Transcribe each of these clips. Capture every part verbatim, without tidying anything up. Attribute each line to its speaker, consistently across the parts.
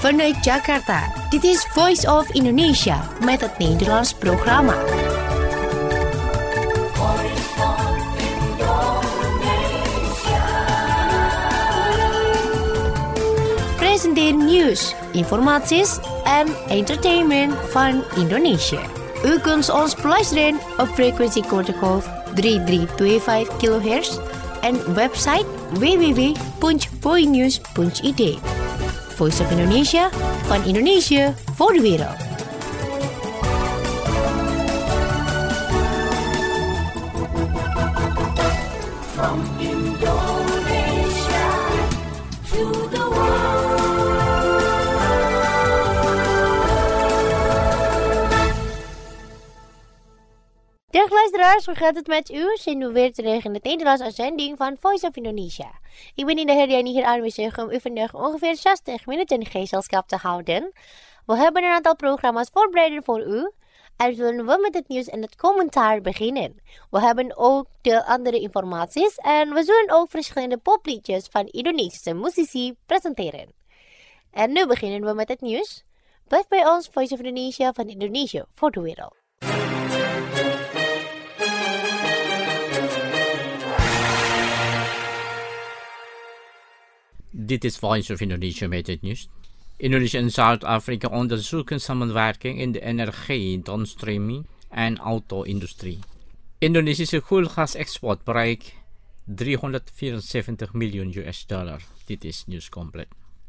Speaker 1: Vanuit Jakarta, dit is Voice of Indonesia met het Nederlands programma. Presenteer nieuws, informaties en entertainment van Indonesië. U kunt ons beluisteren op frequentiegolf drie drie twee vijf kilohertz en website w w w punt voinews punt i d. Voice of Indonesia, van Indonesië voor de wereld. From Indonesia to the world. Dag luisteraars, hoe gaat het met u? Zijn we weer terug in de Nederlandse uitzending van Voice of Indonesia. Ik ben in de Herdiani hier aanwezig om u vandaag ongeveer zestig minuten gezelschap te houden. We hebben een aantal programma's voorbereid voor u. En zullen we met het nieuws en het commentaar beginnen. We hebben ook de andere informaties en we zullen ook verschillende popliedjes van Indonesische muzici presenteren. En nu beginnen we met het nieuws. Blijf bij ons, Voice of Indonesia, van Indonesië voor de wereld.
Speaker 2: Dit is Voice of Indonesia met het nieuws. Indonesië en Zuid-Afrika onderzoeken samenwerking in de energie, downstreaming en auto-industrie. Indonesische koolgasexport bereikt driehonderdvierenzeventig miljoen U S dollar. Dit is nieuws compleet.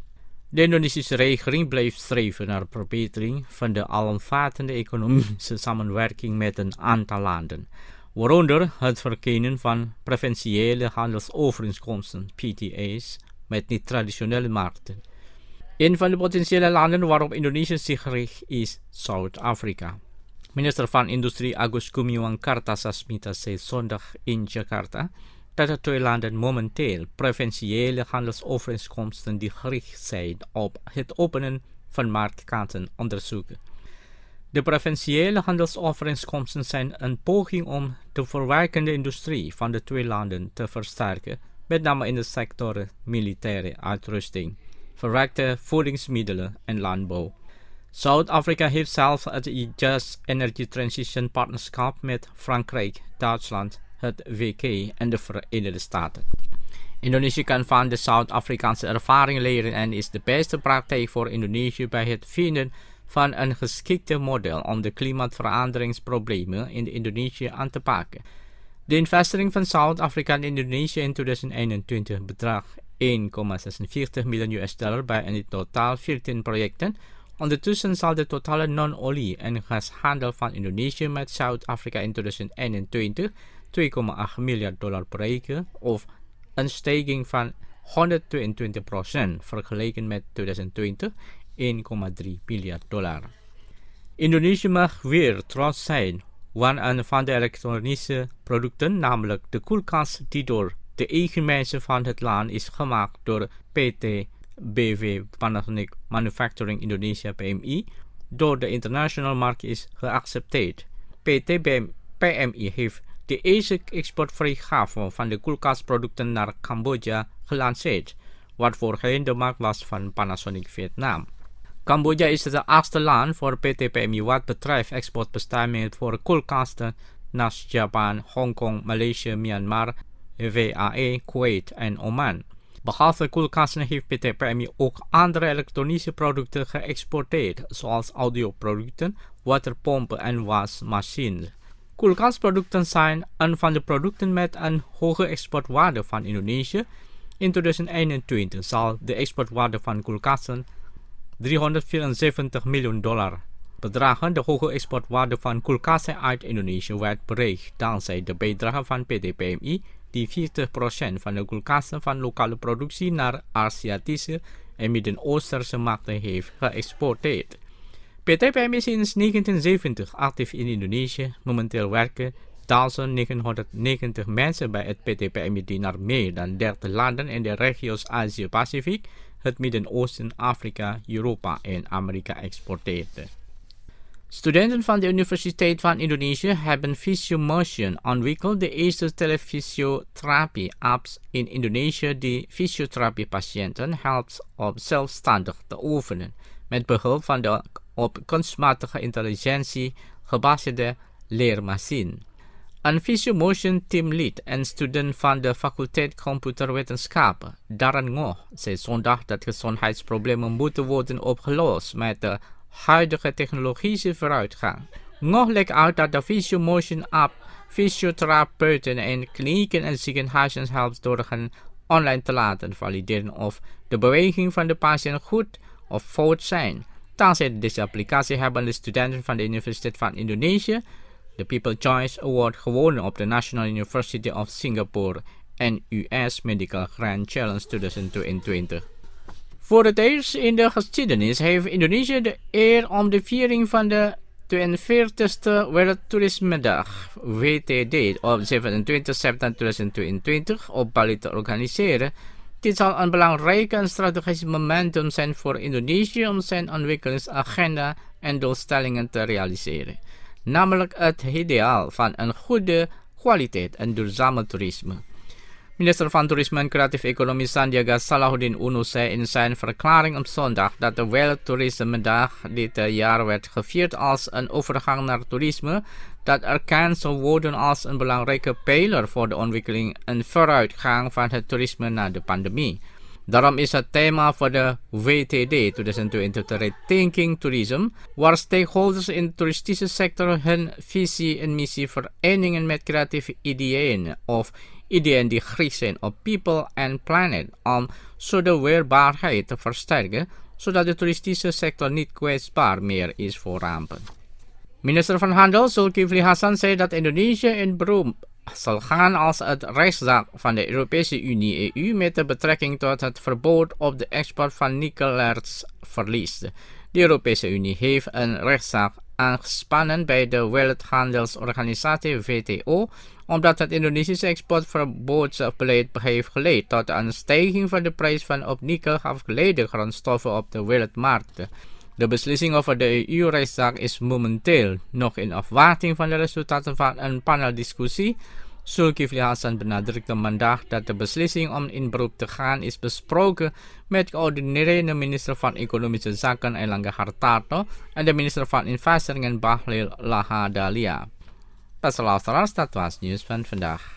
Speaker 2: De Indonesische regering blijft streven naar verbetering van de alomvattende economische samenwerking met een aantal landen, waaronder het verkennen van provinciale handelsovereenkomsten, P T A's, met niet-traditionele markten. Een van de potentiële landen waarop Indonesië zich richt is Zuid-Afrika. Minister van Industrie Agus Gumiwang Kartasasmita zei zondag in Jakarta dat de twee landen momenteel provinciale handelsovereenkomsten die gericht zijn op het openen van marktkanten onderzoeken. De provinciale handelsovereenkomsten zijn een poging om de verwerkende industrie van de twee landen te versterken, met name in de sectoren militaire uitrusting, verwerkte voedingsmiddelen en landbouw. Zuid-Afrika heeft zelfs het Just Energy Transition Partnerschap met Frankrijk, Duitsland, het W K en de Verenigde Staten. Indonesië kan van de Zuid-Afrikaanse ervaring leren en is de beste praktijk voor Indonesië bij het vinden van een geschikte model om de klimaatveranderingsproblemen in Indonesië aan te pakken. De investering van Zuid-Afrika in Indonesië in tweeduizend eenentwintig bedraagt één komma zesenveertig miljoen U S dollar bij in totaal veertien projecten. Ondertussen zal de totale non-olie- en gashandel van Indonesië met Zuid-Afrika in tweeduizend eenentwintig twee komma acht miljard dollar bereiken, of een stijging van honderdtweeëntwintig procent vergeleken met tweeduizend twintig, één komma drie miljard dollar. Indonesië mag weer trots zijn, want een van de elektronische producten, namelijk de koelkast die door de eigen mensen van het land is gemaakt door P T B V Panasonic Manufacturing Indonesia P M I, door de internationale markt is geaccepteerd. P T P M I heeft de eerste exportvrijgave van de koelkastproducten naar Cambodja gelanceerd, wat voorheen de markt was van Panasonic Vietnam. Cambodja is het achtste land voor P T P M I wat betreft exportbestemmingen voor koelkasten naast Japan, Hongkong, Maleisië, Myanmar, W A E, Kuwait en Oman. Behalve koelkasten heeft P T P M I ook andere elektronische producten geëxporteerd, zoals audioproducten, waterpompen en wasmachines. Koelkastproducten zijn een van de producten met een hoge exportwaarde van Indonesië. In tweeduizend eenentwintig zal de exportwaarde van koelkasten driehonderdvierenzeventig miljoen dollar bedragen. De hoge exportwaarde van koelkasten uit Indonesië werd bereikt dankzij de bijdrage van P T P M I, die veertig procent van de koelkasten van lokale productie naar Aziatische en Midden-Oosterse markten heeft geëxporteerd. P T P M I is sinds negentien zeventig actief in Indonesië. Momenteel werken duizend negenhonderdnegentig mensen bij het P T P M I die naar meer dan dertig landen in de regio's Azië-Pacific, het Midden-Oosten, Afrika, Europa en Amerika exporteerde. Studenten van de Universiteit van Indonesië hebben Fysiomotion ontwikkeld, de eerste telefysiotherapie-apps in Indonesië die fysiotherapiepatiënten helpt om zelfstandig te oefenen, met behulp van de op kunstmatige intelligentie gebaseerde leermachine. Een Fysiomotion teamlead en student van de faculteit computerwetenschappen, Darren Ngoh, zei zondag dat gezondheidsproblemen moeten worden opgelost met de huidige technologische vooruitgang. Ngoh legt uit dat de Fysiomotion app fysiotherapeuten en klinieken en ziekenhuizen helpt door hen online te laten valideren of de beweging van de patiënt goed of fout zijn. Dankzij deze applicatie hebben de studenten van de Universiteit van Indonesië de People's Choice Award gewonnen op de National University of Singapore N U S Medical Grand Challenge tweeduizend tweeëntwintig. Voor het eerst in de geschiedenis heeft Indonesië de eer om de viering van de tweeënveertigste Wereldtoerismedag W T D op zevenentwintig september tweeduizend tweeëntwintig op Bali te organiseren. Dit zal een belangrijk en strategisch momentum zijn voor Indonesië om zijn ontwikkelingsagenda en doelstellingen te realiseren. Namelijk het ideaal van een goede kwaliteit en duurzame toerisme. Minister van Toerisme en Creatieve Economie Sandiaga Salahuddin Uno zei in zijn verklaring op zondag dat de Wereldtoerismedag dit jaar werd gevierd als een overgang naar toerisme dat erkend zal worden als een belangrijke pijler voor de ontwikkeling en vooruitgang van het toerisme na de pandemie. Daarom is het thema voor de W T D tweeduizend tweeëntwintig Rethinking Tourism, waar stakeholders in de toeristische sector hun visie en missie vereningen met creatieve ideeën of ideeën die gericht zijn op people en planet, om zo de weerbaarheid te versterken, zodat de toeristische sector niet kwetsbaar meer is voor rampen. Minister van Handel Zulkifli Hasan zei dat Indonesië in beroep zal gaan als het rechtszaak van de Europese Unie E U met de betrekking tot het verbod op de export van nikkelerts verliest. De Europese Unie heeft een rechtszaak aangespannen bij de Wereldhandelsorganisatie W T O, omdat het Indonesische exportverbodsbeleid heeft geleid tot een stijging van de prijs van op nikkel afgeleide grondstoffen op de wereldmarkten. De beslissing over de E U-rechtszaak is momenteel nog in afwachting van de resultaten van een paneldiscussie. Zulkifli Hasan benadrukte maandag dat de beslissing om in beroep te gaan is besproken met coördinerende minister van Economische Zaken Airlangga Hartarto en de minister van Investeringen Bahlil Lahadalia. Beste luisteraars, dat was het nieuws van vandaag.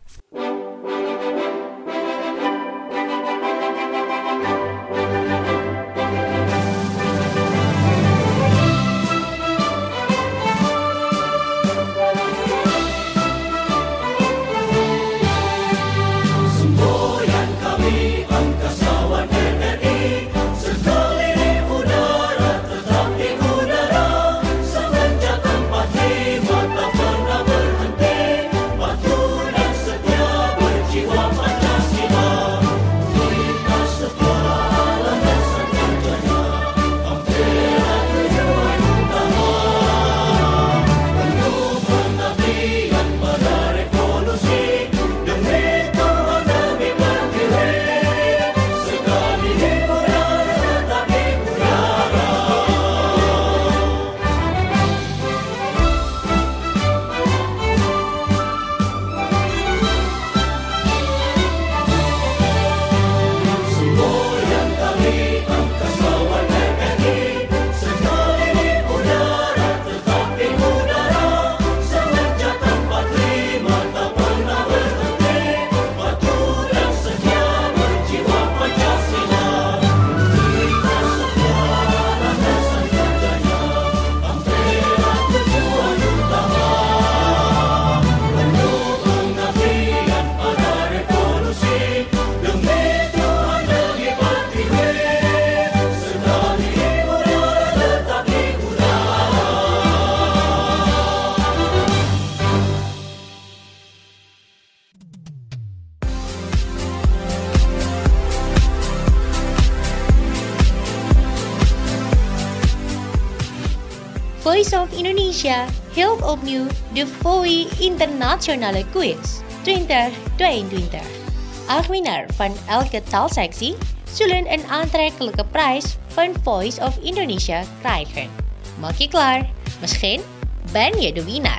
Speaker 1: Voice of Indonesia hield opnieuw de V O I Internationale Quiz twintig tweeëntwintig. Acht winnaar van elke taalsectie zullen een aantrekkelijke prijs van Voice of Indonesia krijgen. Maak je klaar Misschien ben je de winnaar.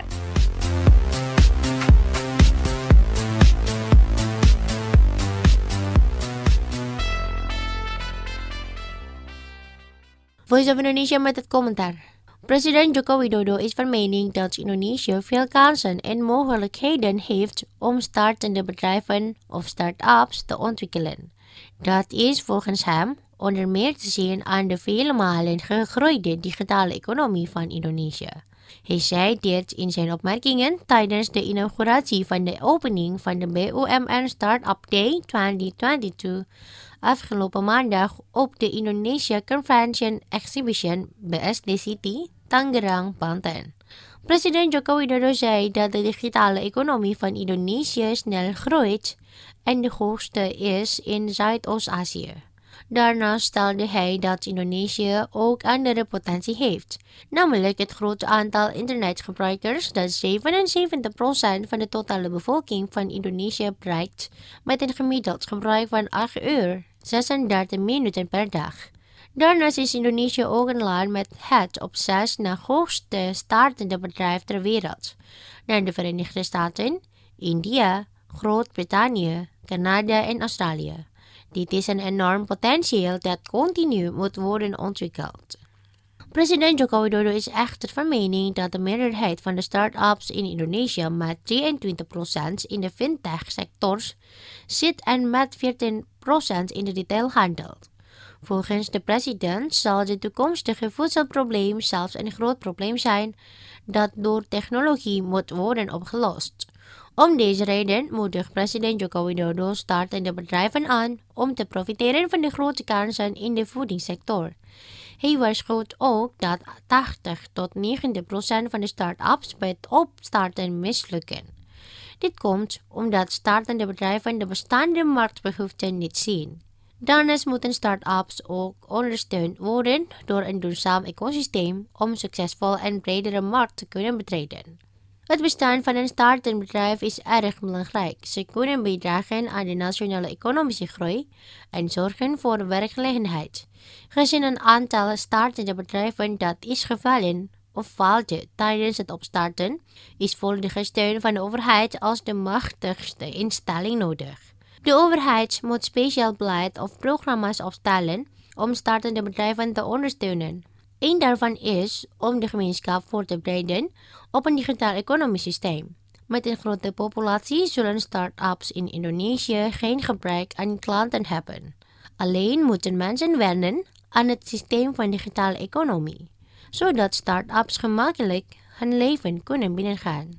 Speaker 1: Voice of Indonesia met het commentaar. President Joko Widodo is van mening dat Indonesië veel kansen en mogelijkheden heeft om startende bedrijven of start-ups te ontwikkelen. Dat is volgens hem onder meer te zien aan de vele malen gegroeide digitale economie van Indonesië. Hij zei dit in zijn opmerkingen tijdens de inauguratie van de opening van de B U M N Startup Day twintig tweeëntwintig afgelopen maandag op de Indonesia Convention Exhibition B S D City, Tangerang, Banten. President Joko Widodo zei dat de digitale economie van Indonesië snel groeit en de hoogste is in Zuidoost-Azië. Daarnaast stelde hij dat Indonesië ook andere potentie heeft, namelijk het grote aantal internetgebruikers dat zevenenzeventig procent van de totale bevolking van Indonesië bereikt met een gemiddeld gebruik van acht uur, zesendertig minuten per dag. Daarnaast is Indonesië ook een land met het op zes na hoogste startende bedrijf ter wereld, naar de Verenigde Staten, India, Groot-Brittannië, Canada en Australië. Dit is een enorm potentieel dat continu moet worden ontwikkeld. President Joko Widodo is echter van mening dat de meerderheid van de start-ups in Indonesië met drieëntwintig procent in de fintech-sector zit en met veertien procent in de detailhandel. Volgens de president zal het toekomstige voedselprobleem zelfs een groot probleem zijn dat door technologie moet worden opgelost. Om deze reden moedigt president Joko Widodo startende bedrijven aan om te profiteren van de grote kansen in de voedingssector. Hij waarschuwt ook dat tachtig tot negentig procent van de start-ups bij het opstarten mislukken. Dit komt omdat startende bedrijven de bestaande marktbehoeften niet zien. Daarnaast moeten start-ups ook ondersteund worden door een duurzaam ecosysteem om succesvol een bredere markt te kunnen betreden. Het bestaan van een startend bedrijf is erg belangrijk. Ze kunnen bijdragen aan de nationale economische groei en zorgen voor werkgelegenheid. Gezien een aantal startende bedrijven dat is gevallen of faalde tijdens het opstarten, is volledige steun van de overheid als de machtigste instelling nodig. De overheid moet speciaal beleid of programma's opstellen om startende bedrijven te ondersteunen. Een daarvan is om de gemeenschap voor te bereiden op een digitaal economisch systeem. Met een grote populatie zullen start-ups in Indonesië geen gebrek aan klanten hebben. Alleen moeten mensen wennen aan het systeem van digitale economie, zodat start-ups gemakkelijk hun leven kunnen binnengaan.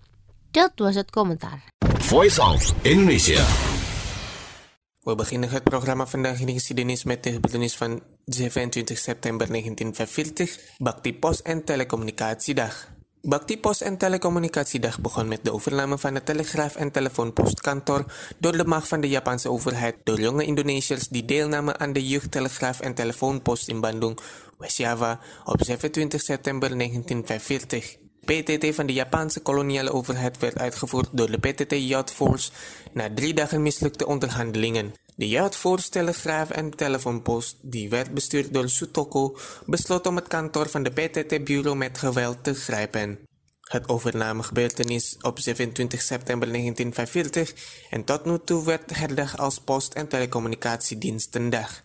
Speaker 1: Dat was het commentaar.
Speaker 3: Voice of Indonesia.
Speaker 4: We beginnen het programma vandaag in de geschiedenis met de gebeurtenis van zevenentwintig september negentien vijfenveertig, Bakti Pos en Telecommunicatiedag. Bakti Pos en Telecommunicatiedag begon met de overname van het telegraaf- en telefoonpostkantoor door de macht van de Japanse overheid door jonge Indonesiërs die deelnamen aan de jeugdtelegraaf- en telefoonpost in Bandung, West-Java, op zevenentwintig september negentien vijfenveertig. P T T van de Japanse koloniale overheid werd uitgevoerd door de P T T Youth Force na drie dagen mislukte onderhandelingen. De Youth Force telegraaf- en telefoonpost, die werd bestuurd door Sutopo, besloot om het kantoor van de P T T-bureau met geweld te grijpen. Het overnamegebeurtenis op zevenentwintig september negentien vijfenveertig en tot nu toe werd herdacht als Post- en Telecommunicatiedienstendag.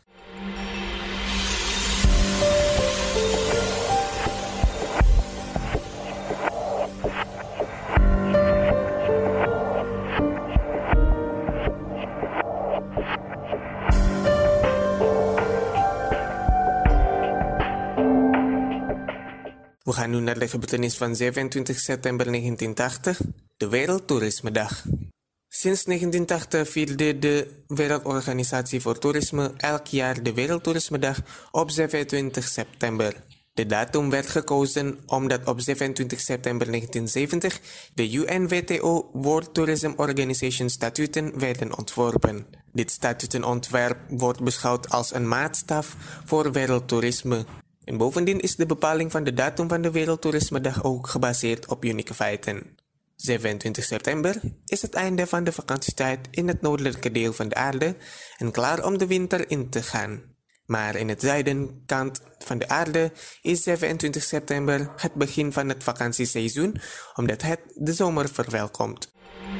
Speaker 4: We gaan nu naar de gebeurtenis van zevenentwintig september negentien tachtig, de Wereldtoerismedag. Sinds negentien tachtig vierde de Wereldorganisatie voor Toerisme elk jaar de Wereldtoerismedag op zevenentwintig september. De datum werd gekozen omdat op zevenentwintig september negentien zeventig de U N W T O World Tourism Organization statuten werden ontworpen. Dit statutenontwerp wordt beschouwd als een maatstaf voor wereldtoerisme. En bovendien is de bepaling van de datum van de Wereldtoerismedag ook gebaseerd op unieke feiten. zevenentwintig september is het einde van de vakantietijd in het noordelijke deel van de aarde en klaar om de winter in te gaan. Maar in het zuidenkant van de aarde is zevenentwintig september het begin van het vakantieseizoen, omdat het de zomer verwelkomt.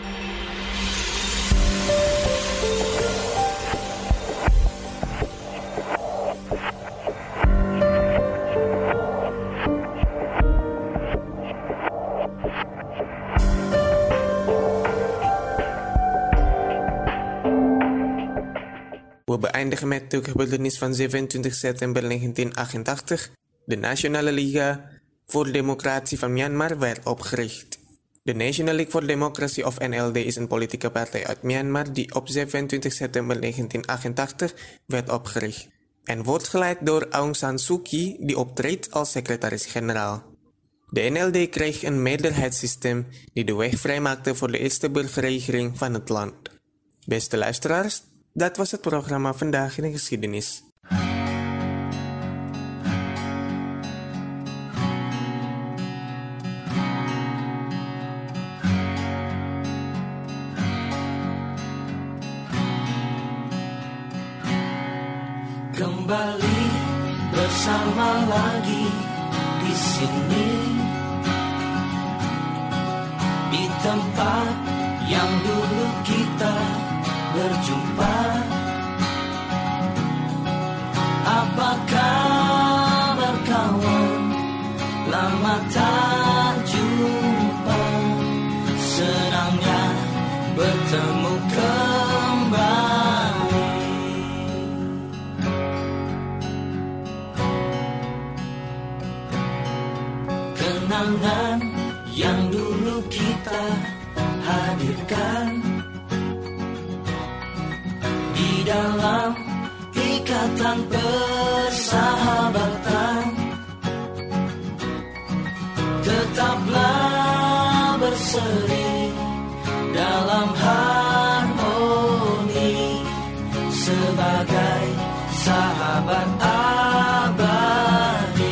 Speaker 4: We beëindigen met de gebeurtenis van zevenentwintig september negentien achtentachtig. De Nationale Liga voor Democratie van Myanmar werd opgericht. De National League for Democracy of N L D is een politieke partij uit Myanmar die op zevenentwintig september negentien achtentachtig werd opgericht en wordt geleid door Aung San Suu Kyi die optreedt als secretaris-generaal. De N L D kreeg een meerderheidssysteem die de weg vrijmaakte voor de eerste burgerregering van het land. Beste luisteraars, dat was het programma Vandaag in de Geschiedenis.
Speaker 5: Kembali bersama lagi di sini, di tempat yang dulu kita berjumpa. Apa kabar kawan? Lama tak jumpa. Senangnya bertemu kembali. Kenangan yang dulu kita hadirkan di dalam ikatan persahabatan. Tetaplah berseri dalam harmoni sebagai sahabat abadi.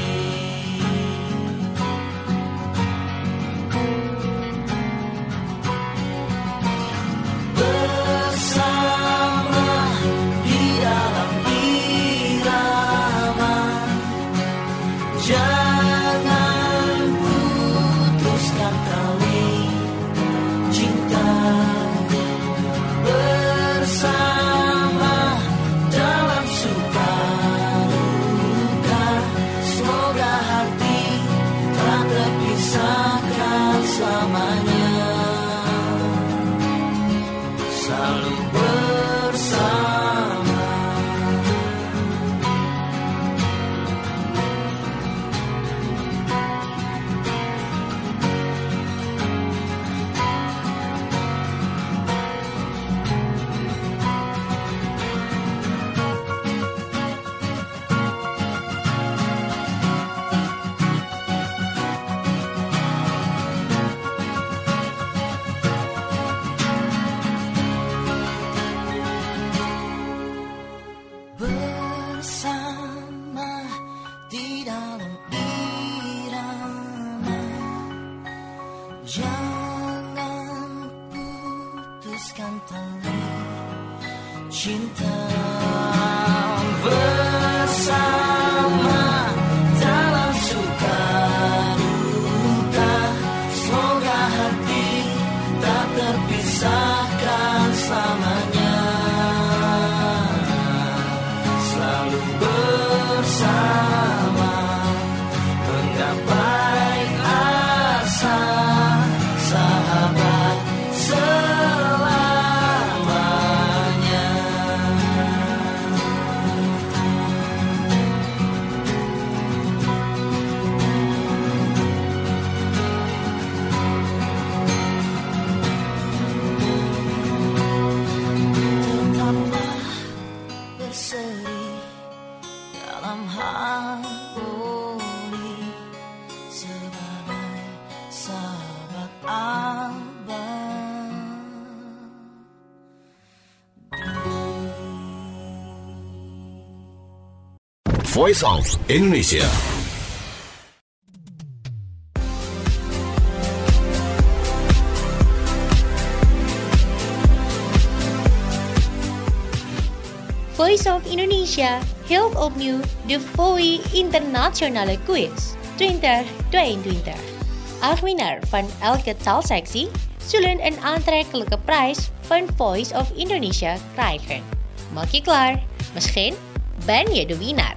Speaker 3: Voice of Indonesia.
Speaker 1: Voice of Indonesia, heel opnieuw de V O I Internationale Quiz twintig tweeëntwintig. Acht winnaar van elke taalsectie zullen een aantrekkelijke prijs van Voice of Indonesia krijgen. Maak je klaar? Misschien ben je de winnaar.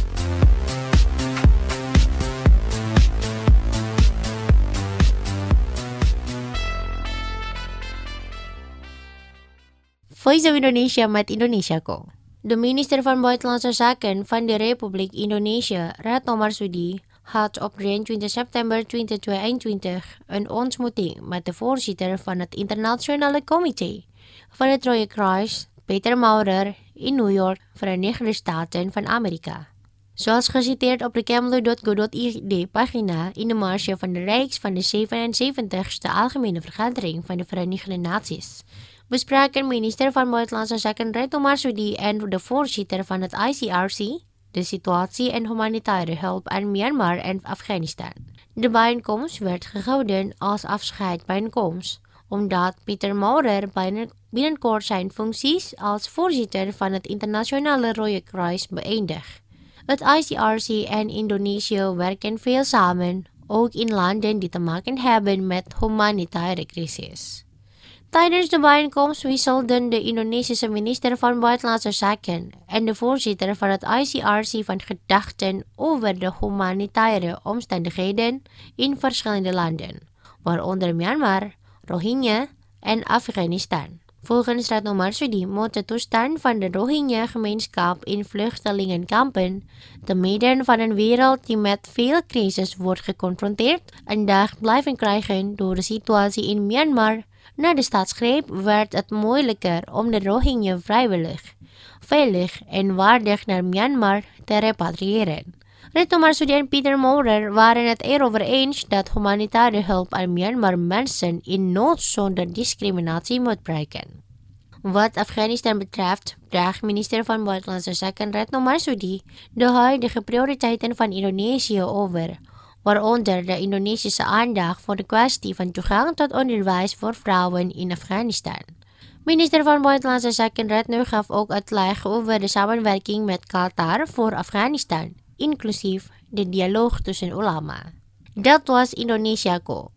Speaker 1: Voice of Indonesia met Indonesia Ko. De minister van Buitenlandse Zaken van de Republiek Indonesië, Retno Marsudi, had op drieëntwintig september tweeduizend tweeëntwintig een ontmoeting met de voorzitter van het Internationale Comité van het Rode Kruis, Peter Maurer, in New York, Verenigde Staten van Amerika. Zoals geciteerd op de kemlu punt go punt i d pagina in de marge van de Rijks van de zevenenzeventigste Algemene Vergadering van de Verenigde Naties, bespraken minister van Buitenlandse Zaken Retno Marsudi en de voorzitter van het I C R C de situatie en humanitaire hulp aan Myanmar en Afghanistan. De bijeenkomst werd gehouden als afscheidsbijeenkomst, omdat Peter Maurer binnenkort zijn functies als voorzitter van het Internationale Rode Kruis beëindigt. Het I C R C en Indonesië werken veel samen, ook in landen die te maken hebben met humanitaire crisis. Tijdens de bijeenkomst wisselden de Indonesische minister van Buitenlandse Zaken en de voorzitter van het I C R C van gedachten over de humanitaire omstandigheden in verschillende landen, waaronder Myanmar, Rohingya en Afghanistan. Volgens Retno Marsudi moet de toestand van de Rohingya-gemeenschap in vluchtelingenkampen, te midden van een wereld die met veel crisis wordt geconfronteerd, een dag blijven krijgen door de situatie in Myanmar. Na de staatsgreep werd het moeilijker om de Rohingya vrijwillig, veilig en waardig naar Myanmar te repatriëren. Retno Marsudi en Peter Maurer waren het erover eens dat humanitaire hulp aan Myanmar mensen in nood zonder discriminatie moet bereiken. Wat Afghanistan betreft, draagt minister van Buitenlandse Zaken Retno Marsudi de huidige prioriteiten van Indonesië over, waaronder de Indonesische aandacht voor de kwestie van toegang tot onderwijs voor vrouwen in Afghanistan. Minister van Buitenlandse Zaken Retno gaf ook uitleg over de samenwerking met Qatar voor Afghanistan, inclusief de dialoog tussen ulama. Dat was Indonesia Ko.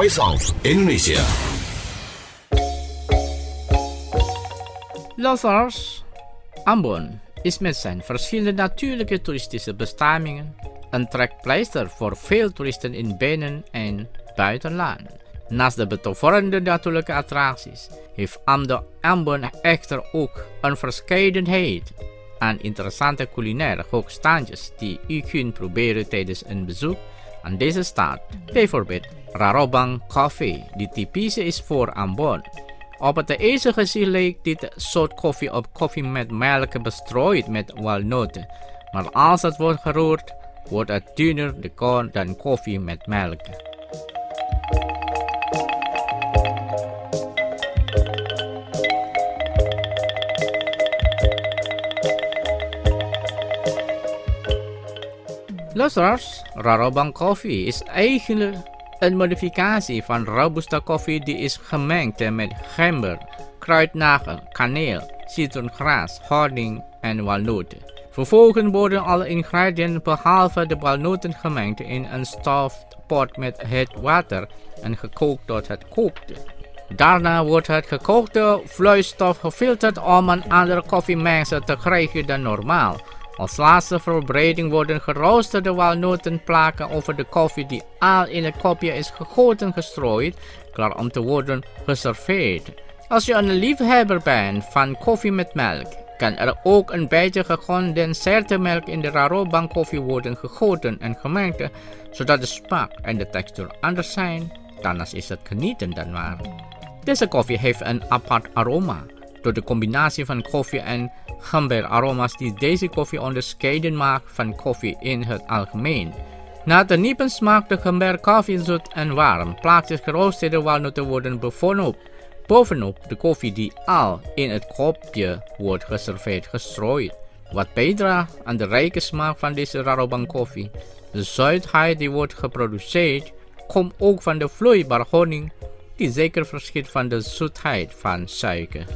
Speaker 3: Voice of Indonesia.
Speaker 2: Luisteraars, Ambon is met zijn verschillende natuurlijke toeristische bestemmingen een trekpleister voor veel toeristen in binnen- en buitenland. Naast de betoverende natuurlijke attracties heeft Ambon echter ook een verscheidenheid aan interessante culinaire hoogstandjes die u kunt proberen tijdens een bezoek aan deze stad. Bijvoorbeeld Rarobang Coffee, die typisch is voor Ambon. Op het eerste gezicht lijkt dit soort koffie op koffie met melk bestrooid met walnoten, maar als het wordt geroerd, wordt het dunner dan koffie met melk. Luisteraars, Rarobang Coffee is eigenlijk een modificatie van Robusta koffie die is gemengd met gember, kruidnagel, kaneel, citroengras, honing en walnoten. Vervolgens worden alle ingrediënten behalve de walnoten gemengd in een stoofpot met heet water en gekookt tot het kookt. Daarna wordt het gekookte vloeistof gefilterd om een andere koffiemengsel te krijgen dan normaal. Als laatste voorbereiding worden geroosterde walnotenplakken over de koffie die al in het kopje is gegoten gestrooid, klaar om te worden geserveerd. Als je een liefhebber bent van koffie met melk, kan er ook een beetje gecondenseerde melk in de Rarobang koffie worden gegoten en gemengd, zodat de smaak en de textuur anders zijn. Daarnaast is het genieten dan waar. Deze koffie heeft een apart aroma, door de combinatie van koffie en gemberaroma's die deze koffie onderscheiden maakt van koffie in het algemeen. Na de niepen smaakt de gemberkoffie zoet en warm. Plakjes geroosterde walnoten worden bovenop, bovenop de koffie die al in het kopje wordt geserveerd gestrooid, wat bijdraagt aan de rijke smaak van deze Rarobang koffie. De zoetheid die wordt geproduceerd komt ook van de vloeibare honing, die zeker verschilt van de zoetheid van suiker.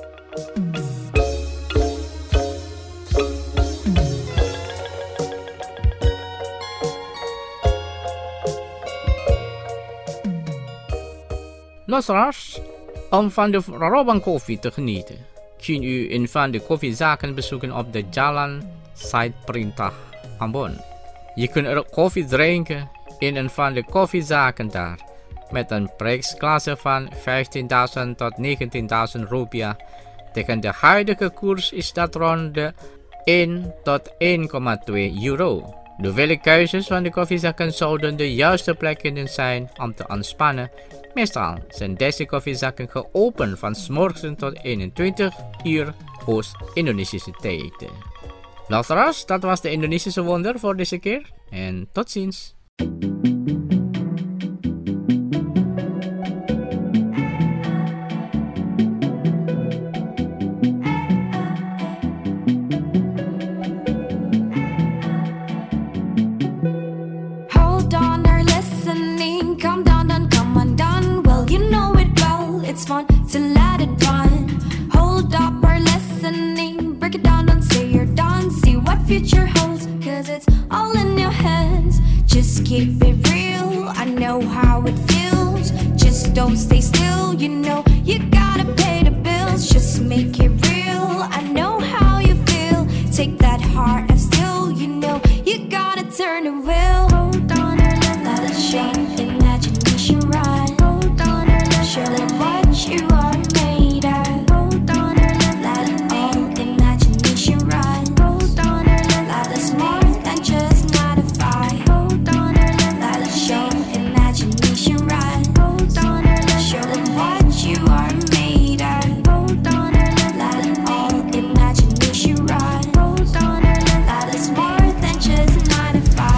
Speaker 2: Luisteraars, om van de Rarobang koffie te genieten, kun u een van de koffiezaken bezoeken op de Jalan Said Perintah Ambon. Je kunt er koffie drinken in een van de koffiezaken daar, met een prijsklasse van vijftienduizend tot negentienduizend rupiah. Tegen de huidige koers is dat rond de één tot één komma twee euro. De vele keuzes van de koffiezaken zouden de juiste plekken zijn om te ontspannen. Meestal zijn deze koffiezaken geopend van 's morgens tot eenentwintig uur Oost-Indonesische tijd. Luisteraars, dat was de Indonesische wonder voor deze keer en tot ziens.
Speaker 6: It's fun to let it run. Hold up our listening, break it down, don't say you're done. See what future holds, cause it's all in your hands. Just keep it real, I know how it feels. Just don't stay still, you know you gotta pay the bills. Just make it real, I know how you feel. Take that heart and still, you know you gotta turn the wheel. Hold on, let the shame imagination run. Hold on, show them what you are made of. Hold on, let all imagination run. Hold on, let us more than just nine to five. Hold on, let us show imagination run. Hold on, show them what you are made of. Hold on, let all imagination run. Hold on, let us more than just nine to five.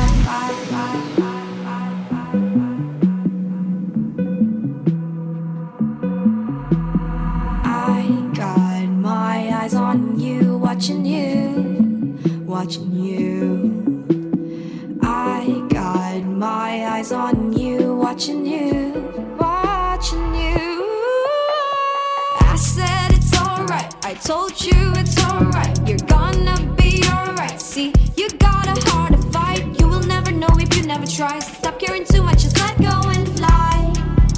Speaker 6: On you, watching you, watching you. I got my eyes on you, watching you, watching you. I said it's alright, I told you it's alright. You're gonna be alright. See, you got a heart to fight. You will never know if you never try. Stop caring too much, just let go and fly.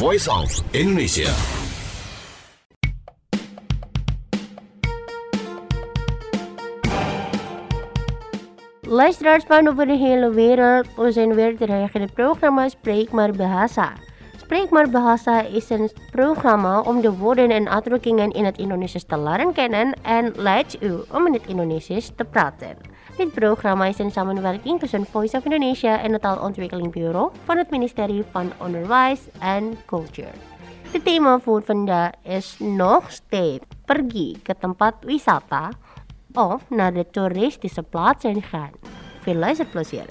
Speaker 3: Voice of Indonesia.
Speaker 1: Luisteraars van over de hele wereld, we zijn weer terug in het programma Spreek maar Bahasa. Spreek maar Bahasa is een programma om de woorden en uitdrukkingen in het Indonesisch te leren kennen en leidt u om in het Indonesisch te praten. Dit programma is een samenwerking tussen Voice of Indonesia en het Taalontwikkelingbureau van het ministerie van Onderwijs en Culture. Het thema voor vandaag is nog steeds pergi ke tempat wisata of naar de toeristische plaatsen gaan. Veel luisterplezier.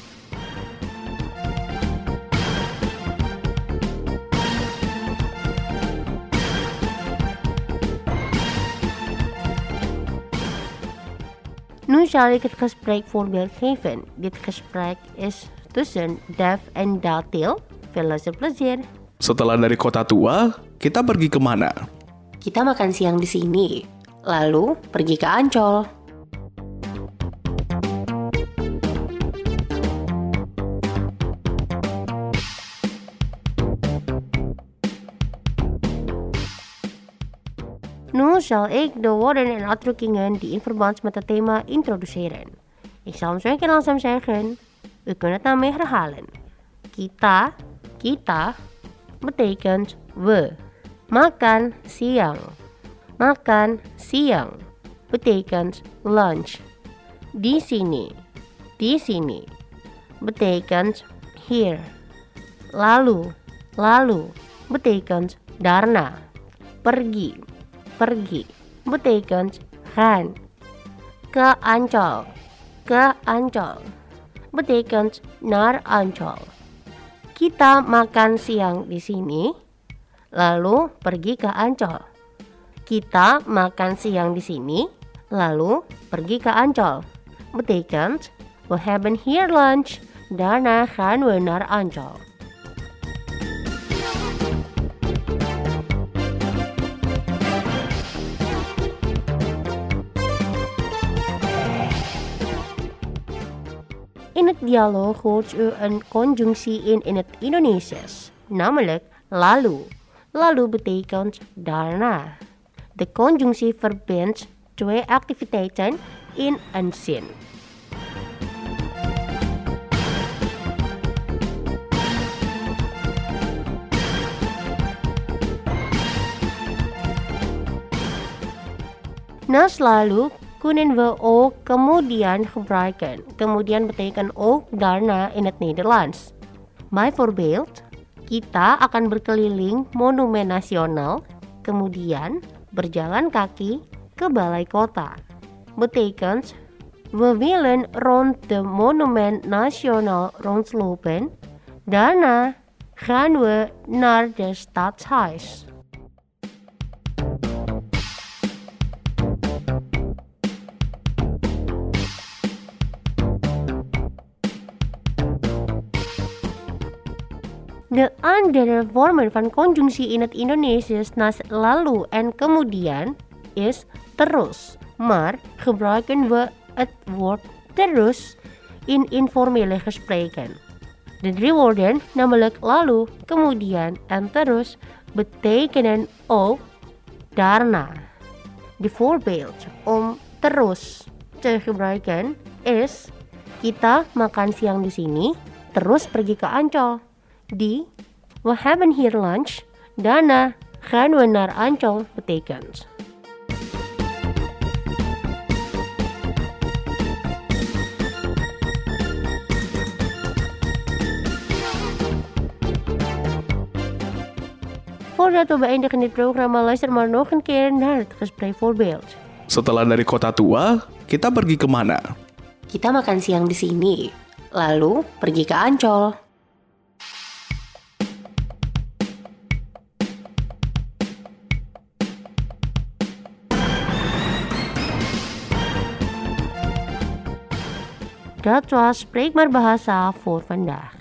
Speaker 1: Nu zal ik het gesprekvoorbeeld geven. Dit gesprek is tussen Dev en Datil. Veel luisterplezier.
Speaker 7: Setelah dari Kota Tua, kita pergi kemana?
Speaker 1: Kita makan siang di sini, lalu pergi ke Ancol. Nu zal ik de woorden en uitdrukkingen die in verband met het thema introduceren. Ik zal hem twee keer langzaam zeggen. U kunt het naar mij herhalen. Kita, kita betekent we. Makan siang. Makan siang betekent lunch. Di sini, di sini betekent here. Lalu, lalu betekent daarna. Pergi, pergi betekent gaan. Ke Ancol, ke Ancol betekent naar Ancol. Kita makan siang di sini, lalu pergi ke Ancol. Kita makan siang di sini, lalu pergi ke Ancol. Betekent we hebben hier lunch, daarna gaan we naar Ancol. In het dialoog hoort u een conjunctie in in het Indonesisch, namelijk lalu. Lalu betekent daarna. De conjunctie verbindt twee activiteiten in een zin. Naast lalu kunnen we ook kemudian gebruiken. Kemudian betekent ook daarna in het Nederlands. Bijvoorbeeld, kita akan berkeliling monumen nasional, kemudian berjalan kaki ke balai kota. Betekent, we willen rond de monument nasional rondlopen, daarna gaan we naar de stadshuis. De andere vormen van conjunctie in het Indonesisch naast lalu en kemudian is terus. Maar gebruiken we het woord terus in informele gesprekken. De drie woorden, namelijk lalu, kemudian en terus, betekenen ook daarna. De voorbeeld om terus te gebruiken is kita makan siang di sini, terus pergi ke Ancol. Die, we hebben hier lunch, daarna gaan we naar Ancol betekent. Voordat we beëindigen dit programma, luister maar nog een keer naar het gesprekvoorbeeld.
Speaker 7: Setelah dari Kota Tua, kita pergi kemana?
Speaker 1: Kita makan siang di sini, lalu pergi ke Ancol. Dat was Spreek maar Bahasa voor vandaag.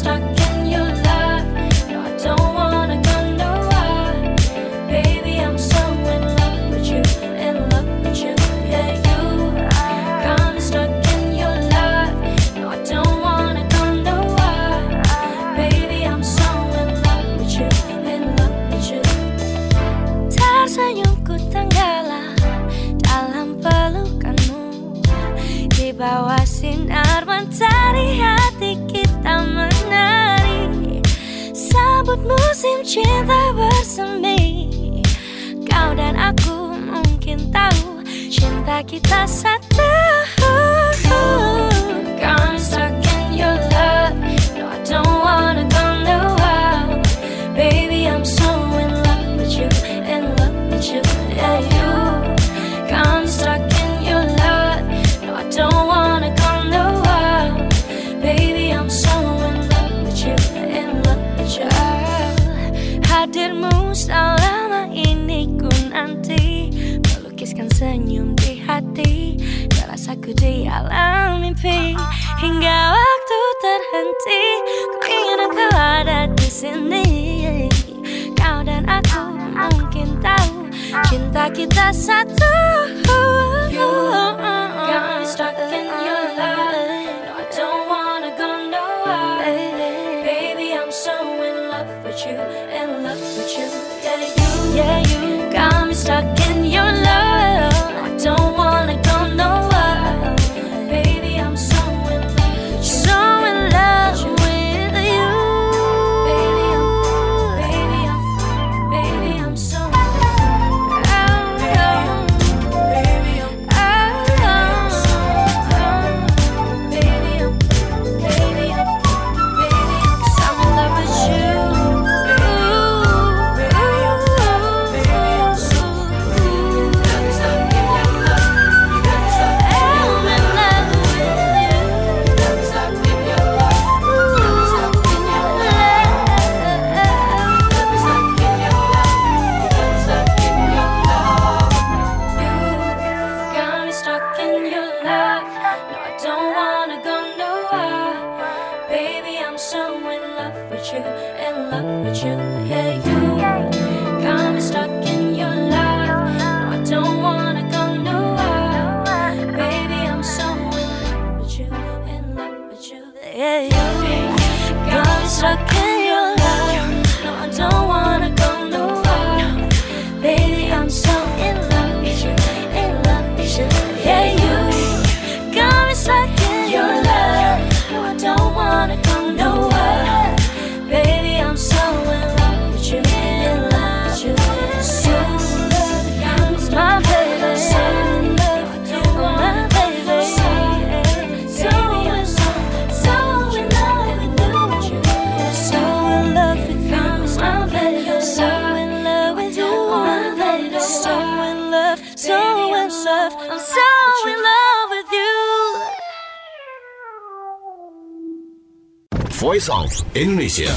Speaker 6: I'm so Terbawa sinar mentari, hati kita menari, sambut musim cinta bersemi. Kau dan aku mungkin tahu cinta kita satu. Got me stuck in your love. No, I don't wanna go nowhere. Baby, I'm so in love with you, in love with you, yeah, you. Got me stuck in your love. No, I don't wanna go nowhere. Baby, I'm so in love with you, in love with you. Hadirmu selama ini ku nanti, melukiskan senyum di hati, rasaku di alam mimpi. Hingga waktu terhenti, ku ingin engkau ada di sini. Kau dan aku mungkin tahu cinta kita satu. Got me stuck in your love. No, I don't wanna go nowhere. Baby, I'm so in love with you, in love with you, yeah, you, yeah, you. Got me stuck in your love. No, I don't wanna go nowhere. Baby, I'm so in love, so in love with you. Baby, I'm, baby, I'm, baby, I'm so in love. Oh, oh, baby, I'm, oh, oh, baby, I'm, baby, I'm, baby, I'm so in love with you.
Speaker 3: Voice of Indonesia.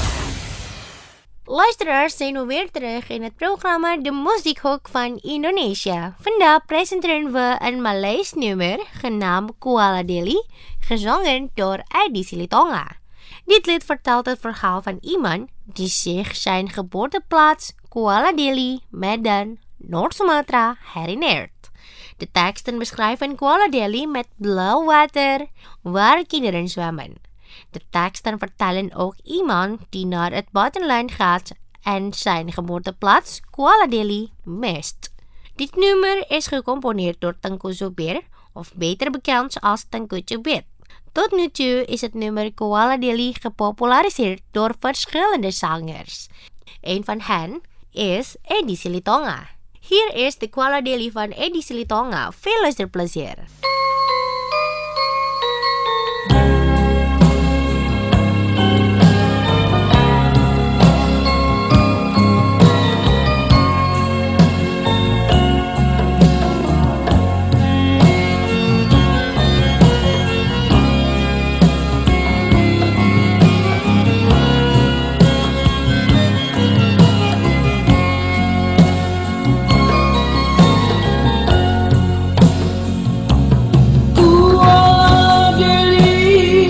Speaker 1: Luisteraars, zijn we weer terug in het programma De Muziekhoek van Indonesia. Vandaag presenteren we een Maleis nummer genaamd Kuala Deli, gezongen door Edi Silitonga. Dit lied vertelt het verhaal van iemand die zich zijn geboorteplaats Kuala Deli, Medan, Noord-Sumatra herinnert. De teksten beschrijven Kuala Deli met blauw water waar kinderen zwemmen. De teksten vertellen ook iemand die naar het buitenland gaat en zijn geboorteplaats Kuala Deli mist. Dit nummer is gecomponeerd door Tengku Zubir, of beter bekend als Tengku Cubit. Tot nu toe is het nummer Kuala Deli gepopulariseerd door verschillende zangers. Een van hen is Edi Silitonga. Hier is de Kuala Deli van Edi Silitonga. Veel luisterplezier.
Speaker 8: Kuala Deli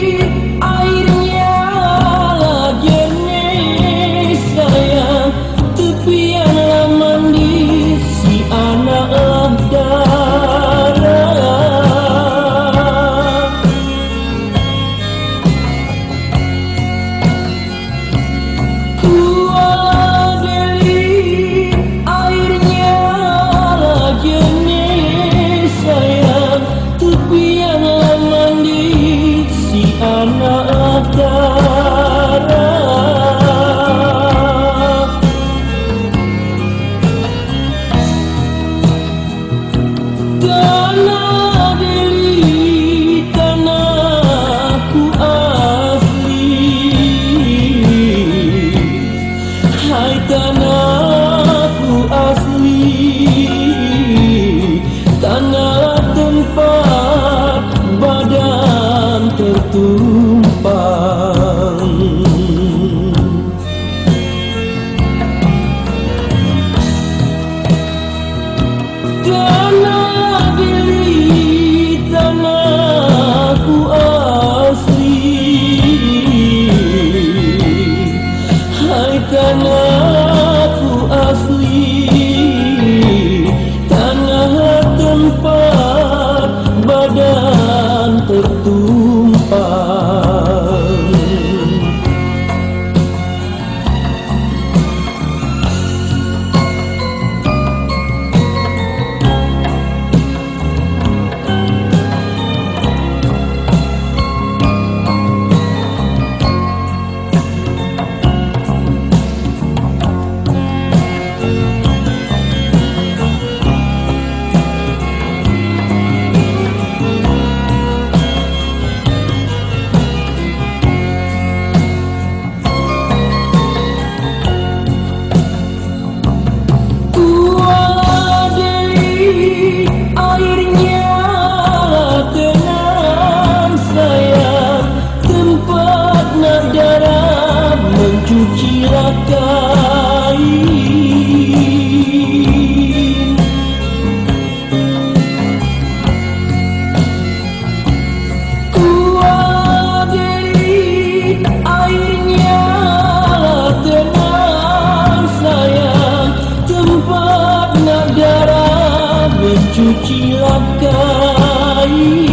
Speaker 5: sucilah kain.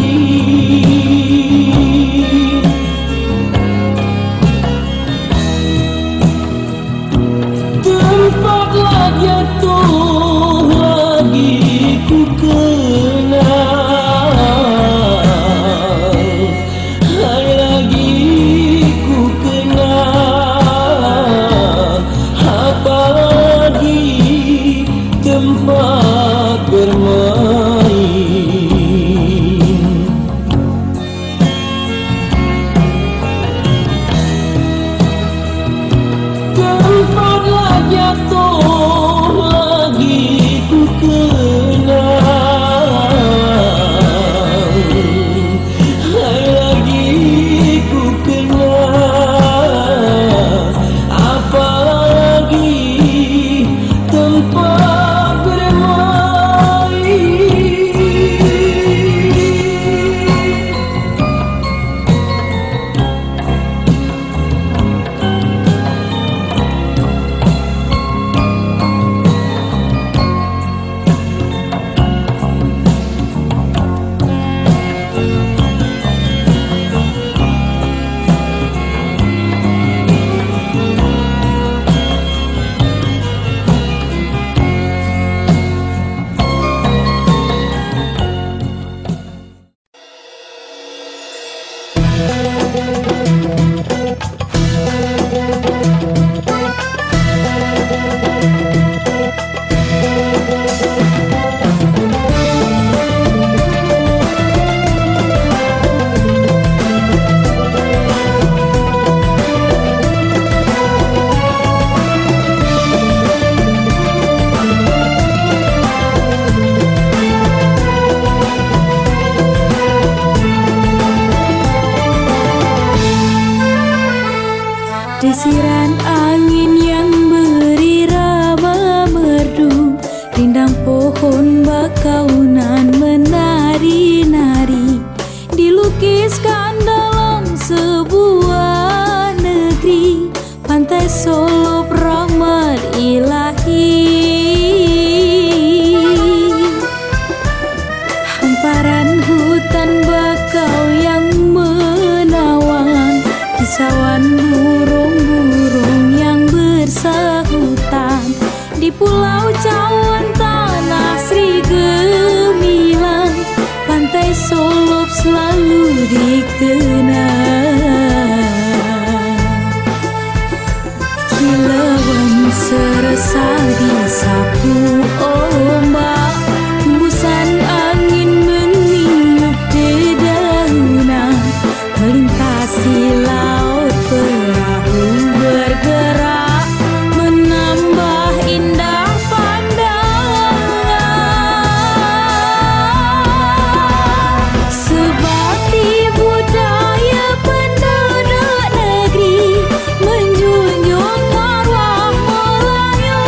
Speaker 5: Tempatlah jatuh lagi ku kenal, hai lagi ku kenal, apalagi tempat bermain. Tempatlah jatuh lagi ku kenal, hai lagi ku kenal, apalagi tempat bermain.
Speaker 8: Desiran angin yang berirama merdu, rindang pohon bakaunan menari-nari, dilukiskan dalam sebuah negeri, pantai Solop rahmat ilahi. Hamparan hutan bakau yang menawan, kisauan burung-burung yang bersahutan, di Pulau Cawan tanah Sri gemilang, pantai Solop selalu dikenal. Kilauan serasa disapu ombak, hembusan angin meniup dedaunan, melintasi laut perahu bergerak, menambah indah pandangan. Sebakti budaya penduduk negeri, menjunjung marwah Melayu.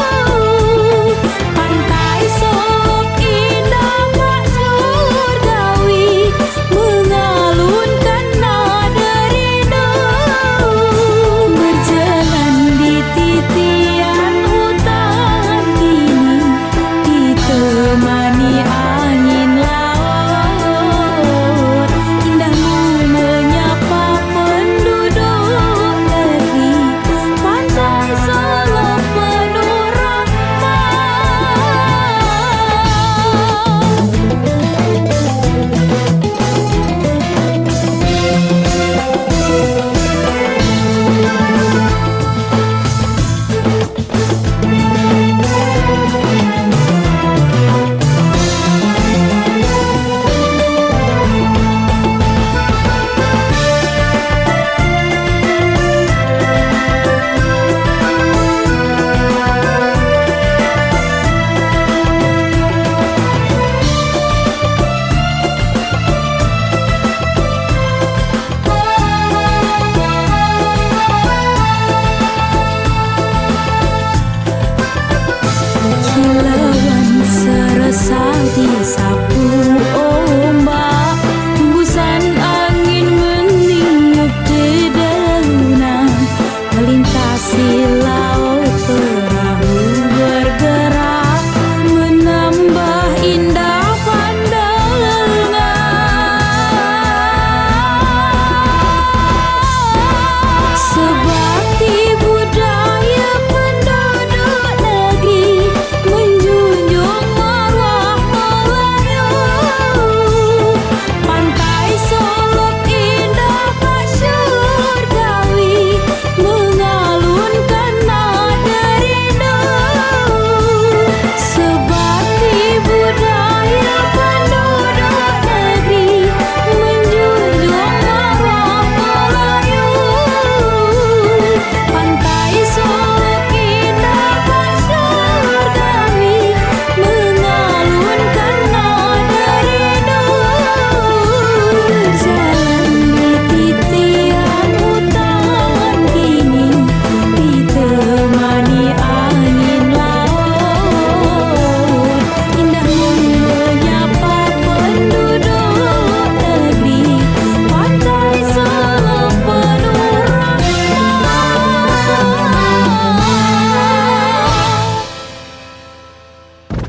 Speaker 8: Pantai Solop indah mak surgawi, mengalunkan nada rindu. Berjalan di titian hutan ini, ditemani angin laut, indahmu menyapa penduduk negeri, pantai Solop penuh kilauan serasa disapu ombak, hembusan angin meniup dedaunan, melintasi laut perahu bergerak, menambah indah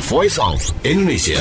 Speaker 3: Voice of Indonesia.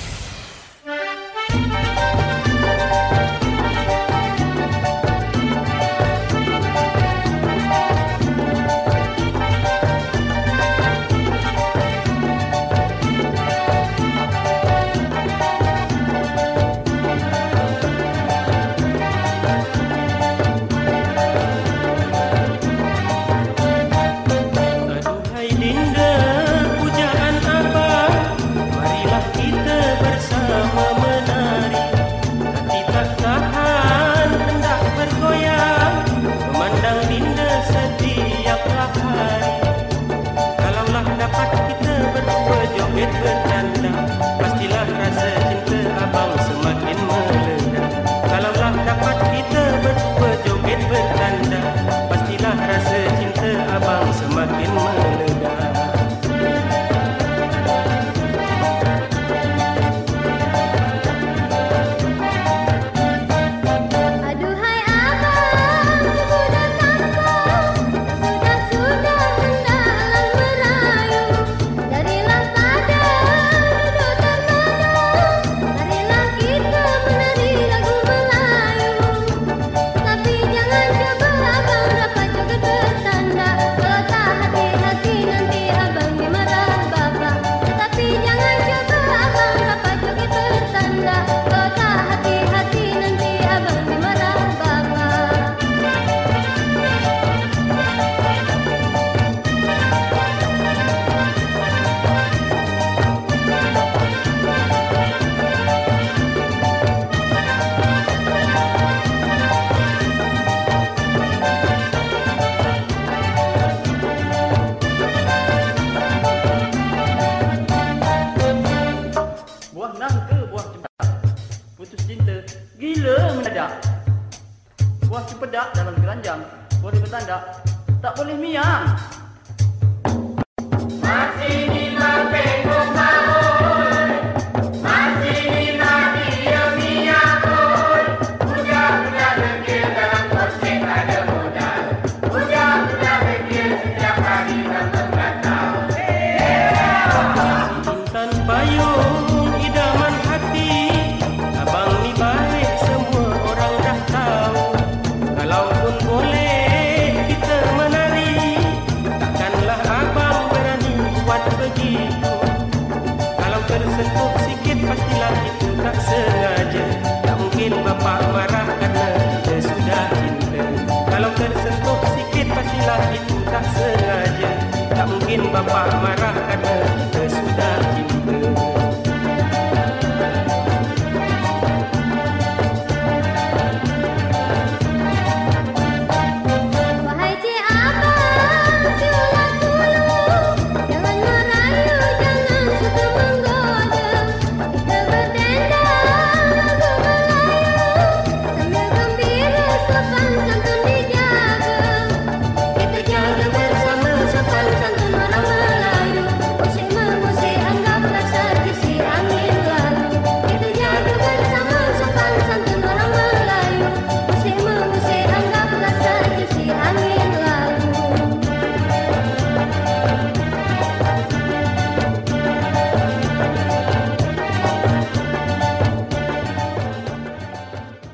Speaker 9: Buah cempedak dalam keranjang boleh bertanda tak boleh miang. Masih di mapengkong mahoi, masih di dia miang. Budak-budak degil dalam kosek ada modal. Budak-budak degil setiap hari dalam gatau. Intan payung idaman hati, abang ni baik semua orang dah tahu. Kalaupun boleh kita menari, takkanlah abang berani buat begitu. Kalau tersentuh sikit pastilah itu tak sengaja. Tak mungkin bapak marah kerana kita sudah cinta. Kalau tersentuh sikit pastilah itu tak sengaja. Tak mungkin bapak marah kerana kita sudah cinta.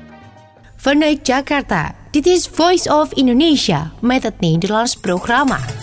Speaker 1: Vanuit Jakarta, dit is Voice of Indonesia met het Nederlands programma.